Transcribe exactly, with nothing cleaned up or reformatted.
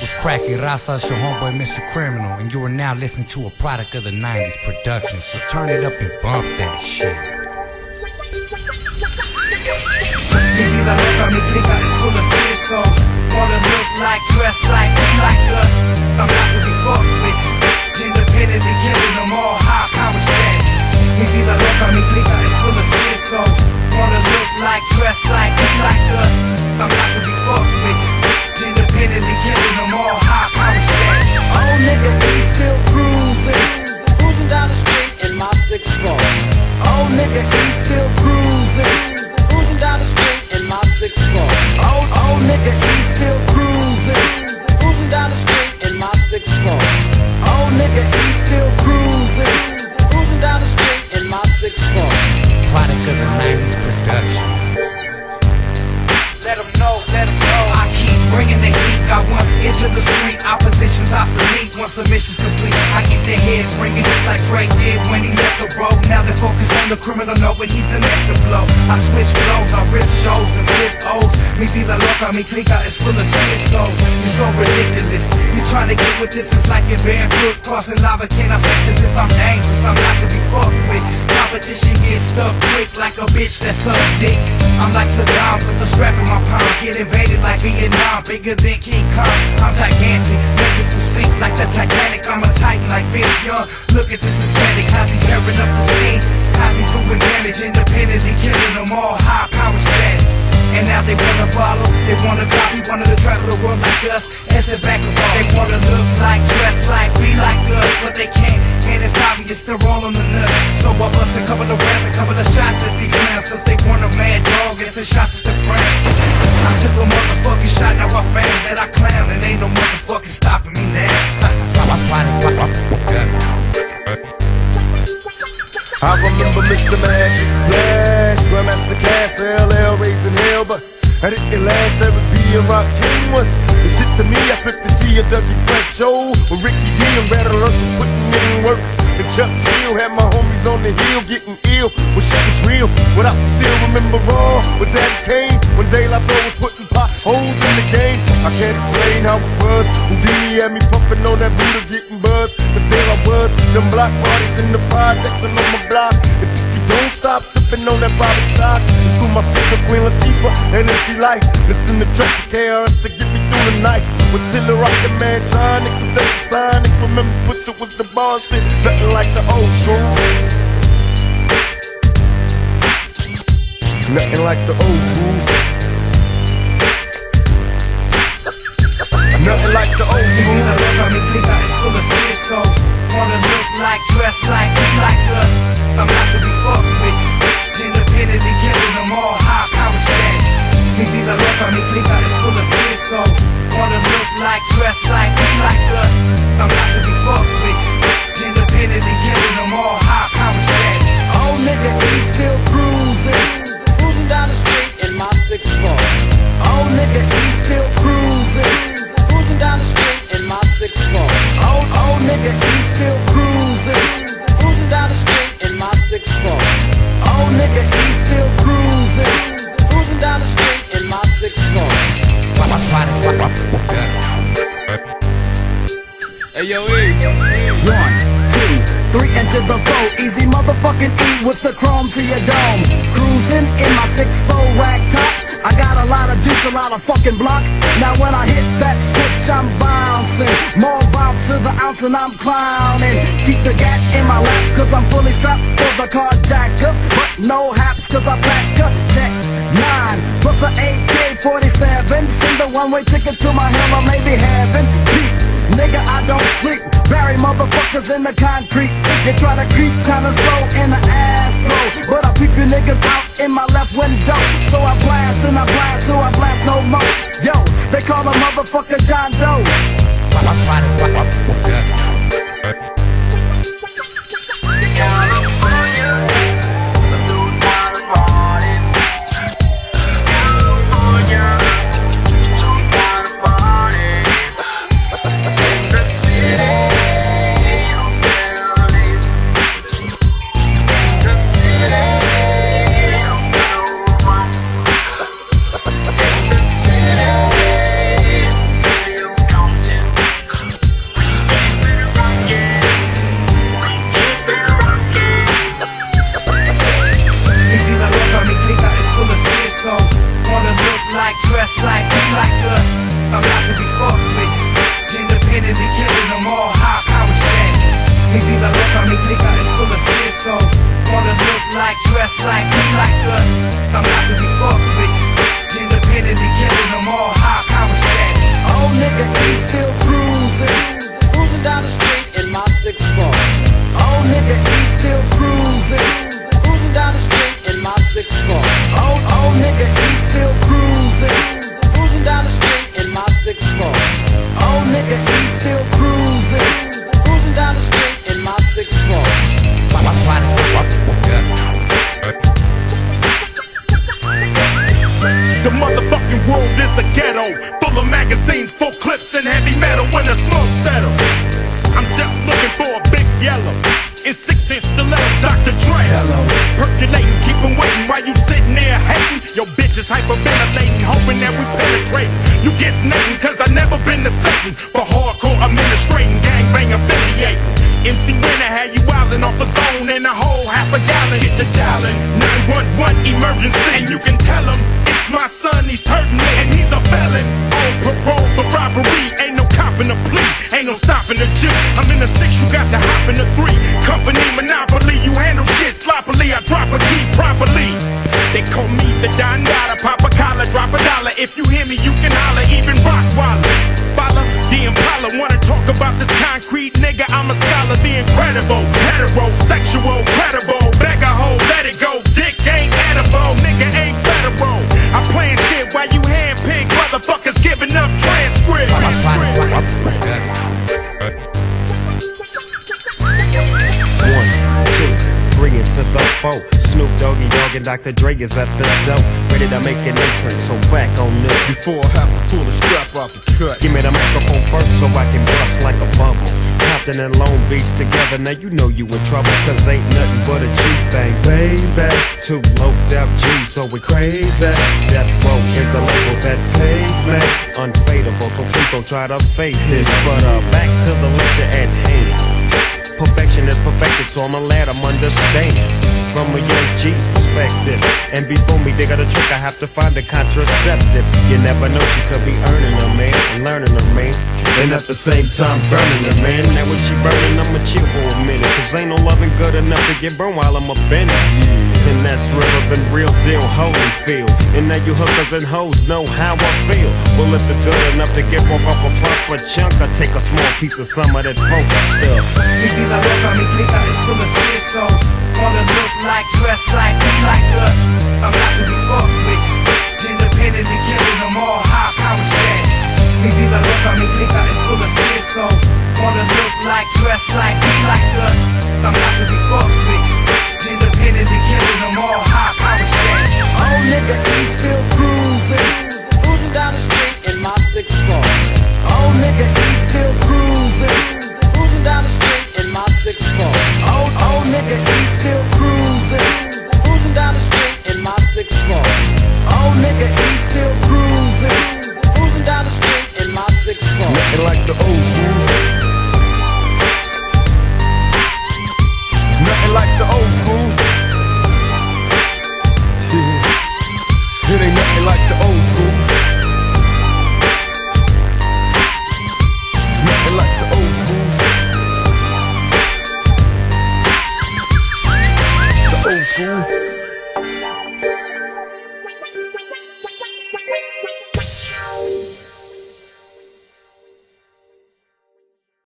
Was cracking Raza, your homeboy Mister Criminal, and you are now listening to a product of the nineties production. So turn it up and bump that shit. Mi vida loca, mi clica is full of schizzos. Wanna look like, dress like, be like us. I'm not to be fucked with. Independently killing them all, high power status. Mi vida loca, mi clica is full of schizzos. Wanna look like, dress like, be like us. I'm not to be fucked with. Independently killing them all, high power status. Oh nigga, he's still cruising, cruising down the street in my six four. Oh nigga, he's still cruising, cruising down the street in my six four. Oh, oh nigga, he's still cruising, cruising down the street in my six four. Oh nigga, he's still cruising, cruising down the street in my six four. Product of the nineties production. Let them know, let them know. I keep bringing the heat. I want into the street. Opposition's obsolete once the mission's complete. I get their heads ringing like Drake did when he left the road. Now they focus on the criminal, knowing he's the next to blow. I switch flows, I rip shows and flip O's. Mi vida loca, mi clica is full of schizzos. You're so ridiculous. You're trying to get with this, it's like you're barefoot crossing lava. Can I stick to this? I'm dangerous, I'm not to be fucked with. Competition gets stuck quick like a bitch that sucks dick. I'm like Saddam with the strap in my palm. Get invaded like Vietnam, bigger than King Kong. I'm gigantic, making for sink like the Titanic. I'm a titan like Vince Young. Look at this aesthetic, how's he tearing up the scene? How's he doing damage, independently killing them all, high power status. And now they wanna follow, they wanna copy, wanted to travel the world like us, and sit back and walk. They wanna look like, dress like, be like us, but they can't, and it's obvious they're all on the nuts. So I bust and cover the rounds and cover the shots at these clowns, since they want a mad dog and send shots at the friends. I took a motherfucking shot, now I found that I clown, and ain't no motherfucking stopping me now. I remember Mister Magic Flash, Grandmaster Cass, L L raising hell, but I didn't last. Every B and Rock King was the shit to me. I flipped to see a Dougie Fresh show with Ricky D and Rattle was putting in work. And Chuck Chill had my homies on the hill getting ill when shit was real. But I still remember raw when Daddy came, when De La Soul was putting potholes in the game. I can't explain how it was. Houdini had me pumping on that Buddha getting buzzed. But there I was, them block parties in the projects and on my block. If you don't stop sipping on that bottle stock, and through my speaker Queen Latifah and M C Life, listen to Tracks of K R S to get me through the night. With Tiller Rocket Mantronics instead of Sonic. Remember Butcher with the bars fit, nothing like the old school. Nothing like the old school. Nothing like the old school. Mi vida loca, mi clica is full of schizzos. Wanna look like, dress like, be like us. I'm not to be fucked with. Independently killing them all, high power status. Mi vida loca, mi clica is full of schizzos. Wanna look like, dress like, be like us. I'm not to be fucked with. Independently killing them all, high power status. Oh nigga, he's still cruising, cruising down the street in my six four. Oh nigga, he's still cruising, cruising down the street in my six four. Oh, oh nigga, he's still cruising, cruising down the street in my six four. Oh nigga, he's still cruising, cruising down the street in my six four. Hey yo, Ease. One, two, three into the four. Easy motherfucking E with the chrome to your dome. Cruising in my six four whack top. I got a lot of juice, a lot of fucking block. Now when I hit that switch, I'm bouncing. More bounce to the ounce and I'm clowning. Keep the gat in my lap, cause I'm fully strapped for the carjackers. But no haps, cause I pack a check nine plus a A K forty-seven. Send a one-way ticket to my hell or maybe heaven. Peace. Nigga, I don't sleep. Bury motherfuckers in the concrete. They try to creep kinda slow in the Astro, but I peep you niggas out in my left window. So I blast and I blast, so I blast no more. Yo, they call a motherfucker John Doe. is a ghetto, full of magazines, full clips, and heavy metal. When the smoke settles, I'm just looking for a big yellow in six-inch stilettos, Doctor Dre. Hello. Percolating, keep 'em waiting while you sitting there hating. Your bitch is hyperventilating, hoping that we penetrate. You get snaking, cause I never been to Satan. For hardcore administrating, gangbang affiliating. M C Winner had you wildin' off a zone and a whole half a gallon. Hit the dialing, nine one one emergency. And you can tell him, it's my son, he's hurting me. And he's a felon, on parole for robbery. Ain't no copping a plea, ain't no stopping the G. I'm in the six, you got to hop in the three. Company monopoly, you handle shit sloppily. I drop a key properly. They call me the Don Dada, pop a collar, drop a dollar. If you hear me, you can holler, even Rockwaller. Follow the Impala, wanna talk about this concrete nigga? I'm a scholar, the incredible, heterosexual, credible. Beg a hoe, let it go, dick ain't edible, nigga ain't federal. I plan shit while you handpick motherfuckers giving up transcripts. One, two, three into the four. Snoop Doggy Dogg and Doctor Dre is at the door, ready to make an entrance, so back on up. Before I have to pull the strap off the cut, Give me the microphone first so I can bust like a bubble. Compton and Long Beach together, now you know you in trouble, cause ain't nothing but a G thing, baby. Two loped out G's, so we crazy. Death Row is the label that pays me. Unfadable, so please don't try to fake this. But uh, back to the lecture at hand. Perfection is perfected, so I'ma let them understand from a young G's perspective. And before me dig out a trick, I have to find a contraceptive. You never know, she could be earning her, man, and learning her, man, and at the same time burning her, man. Now when she burning, I'ma chill for a minute, cause ain't no loving good enough to get burned while I'm up in it. And that's realer than real deal, Holyfield. And now you hookers and hoes know how I feel. Well, if it's good enough to get broke off a proper chunk, I take a small piece of some of that funky stuff. Mi vida loca, mi clica is full of schizzos. Wanna look like, dress like, be like us. I'm not to be fucked with. Independently killing them all, high power status. Mi vida loca, mi clica is full of schizzos. Wanna look like, dress like, be like us. I'm not to be fucked with. Independently killing them all, high power status. Oh nigga, he's still cruising, cruising down the street in my six four. Oh nigga, he's still cruising, cruising down the street in my six four. Oh, oh nigga, he's still cruising, cruising down the street in my six four. Oh nigga, he's still cruising, cruising down the street in my six four. Nothing like the